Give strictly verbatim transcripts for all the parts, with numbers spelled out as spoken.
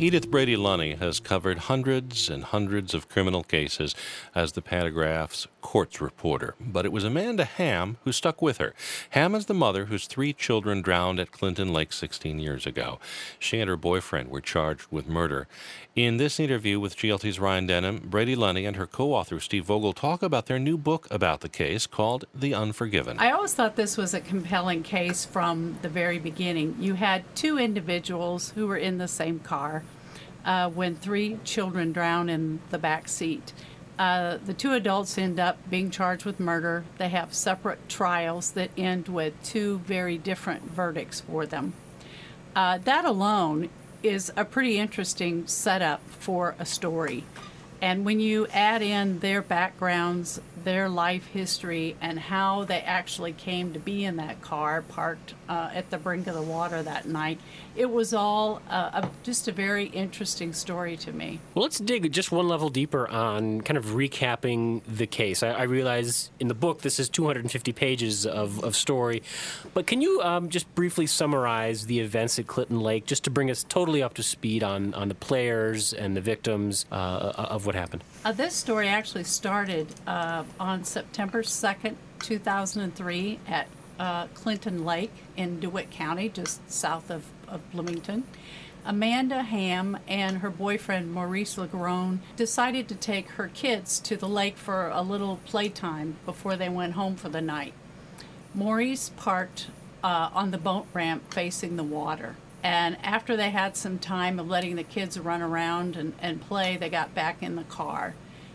Edith Brady Lunny has covered hundreds and hundreds of criminal cases as the Pantagraph's courts reporter. But it was Amanda Hamm who stuck with her. Hamm is the mother whose three children drowned at Clinton Lake sixteen years ago. She and her boyfriend were charged with murder. In this interview with G L T's Ryan Denham, Brady Lunny and her co-author Steve Vogel talk about their new book about the case called The Unforgiven. I always thought this was a compelling case from the very beginning. You had two individuals who were in the same car uh, when three children drowned in the back seat. Uh, the two adults end up being charged with murder. They have separate trials that end with two very different verdicts for them. Uh, that alone is a pretty interesting setup for a story. And when you add in their backgrounds, their life history, and how they actually came to be in that car parked uh, at the brink of the water that night, it was all uh, a, just a very interesting story to me. Well, let's dig just one level deeper on kind of recapping the case. I, I realize in the book this is two hundred fifty pages of, of story, but can you um, just briefly summarize the events at Clinton Lake just to bring us totally up to speed on, on the players and the victims uh, of what happened? Uh, this story actually started uh, on September second, two thousand three at uh, Clinton Lake in DeWitt County, just south of, of Bloomington. Amanda Hamm and her boyfriend Maurice Legrone decided to take her kids to the lake for a little playtime before they went home for the night. Maurice parked uh, on the boat ramp facing the water. And after they had some time of letting the kids run around and, and play, they got back in the car.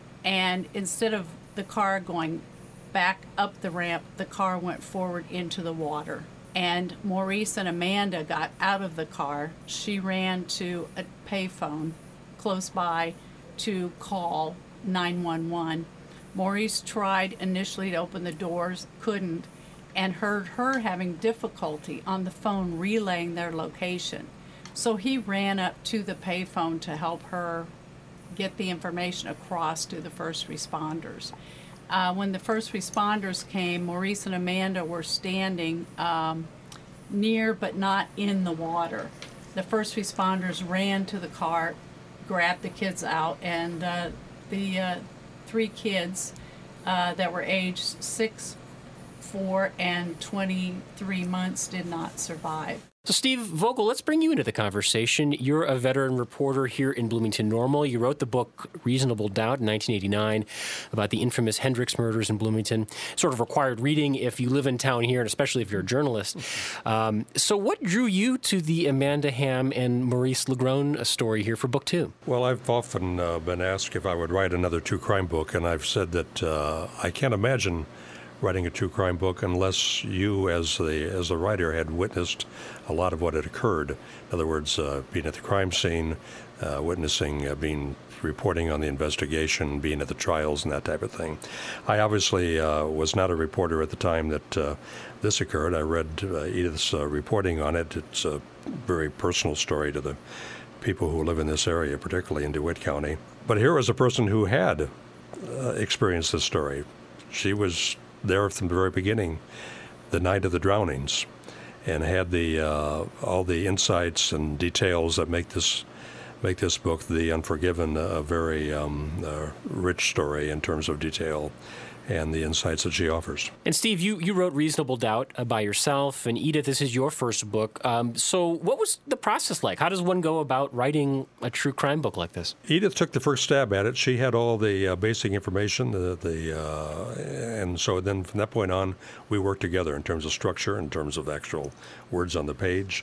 And instead of the car going back up the ramp, the car went forward into the water. And Maurice and Amanda got out of the car. She ran to a payphone close by to call nine one one. Maurice tried initially to open the doors, couldn't, and heard her having difficulty on the phone relaying their location. So he ran up to the payphone to help her get the information across to the first responders. Uh, when the first responders came, Maurice and Amanda were standing um, near but not in the water. The first responders ran to the car, grabbed the kids out, and uh, the uh, three kids uh, that were aged six, four, and twenty-three months did not survive. So, Steve Vogel, let's bring you into the conversation. You're a veteran reporter here in Bloomington Normal. You wrote the book Reasonable Doubt in nineteen eighty-nine about the infamous Hendricks murders in Bloomington. Sort of required reading if you live in town here, and especially if you're a journalist. Um, so what drew you to the Amanda Hamm and Maurice Legrone story here for book two? Well, I've often uh, been asked if I would write another true crime book, and I've said that uh, I can't imagine writing a true crime book unless you, as the as the writer, had witnessed a lot of what had occurred. In other words, uh, being at the crime scene, uh, witnessing, uh, being reporting on the investigation, being at the trials, and that type of thing. I obviously uh, was not a reporter at the time that uh, this occurred. I read uh, Edith's uh, reporting on it. It's a very personal story to the people who live in this area, particularly in DeWitt County. But here was a person who had uh, experienced this story. She was there from the very beginning, the night of the drownings, and had the uh, all the insights and details that make this make this book, The Unforgiven, a very um, uh, rich story in terms of detail and the insights that she offers. And Steve, you, you wrote Reasonable Doubt uh, by yourself, and Edith, this is your first book. Um, so what was the process like? How does one go about writing a true crime book like this? Edith took the first stab at it. She had all the uh, basic information, the, the uh, and so then from that point on, we worked together in terms of structure, in terms of actual words on the page,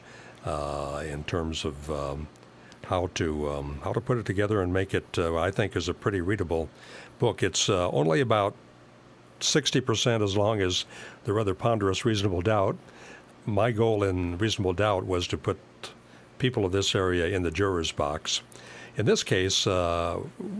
uh, in terms of um, how to um, how to put it together and make it, uh, I think, is a pretty readable book. It's uh, only about sixty percent as long as the rather ponderous Reasonable Doubt. My goal in Reasonable Doubt was to put people of this area in the juror's box. In this case, uh,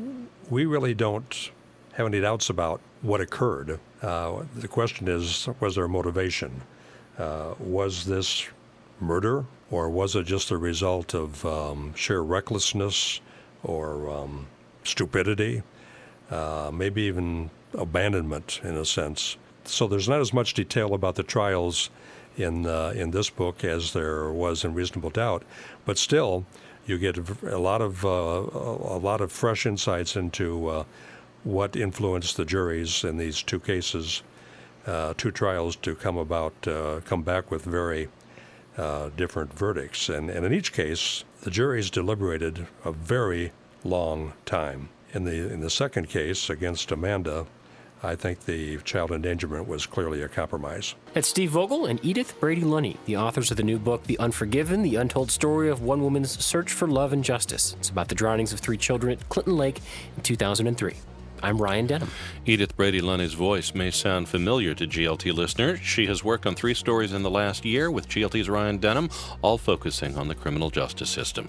we really don't have any doubts about what occurred. Uh, the question is, was there a motivation? Uh, was this murder, or was it just the result of um, sheer recklessness or um, stupidity, uh, maybe even abandonment in a sense? So there's not as much detail about the trials in uh, in this book as there was in Reasonable Doubt, but still you get a lot of uh, a lot of fresh insights into uh, what influenced the juries in these two cases, uh, two trials, to come about, uh, come back with very uh, different verdicts. And, and in each case, the juries deliberated a very long time. In the in the second case against Amanda, I think the child endangerment was clearly a compromise. That's Steve Vogel and Edith Brady-Lunney, the authors of the new book, The Unforgiven, The Untold Story of One Woman's Search for Love and Justice. It's about the drownings of three children at Clinton Lake in two thousand three. I'm Ryan Denham. Edith Brady-Lunney's voice may sound familiar to G L T listeners. She has worked on three stories in the last year with G L T's Ryan Denham, all focusing on the criminal justice system.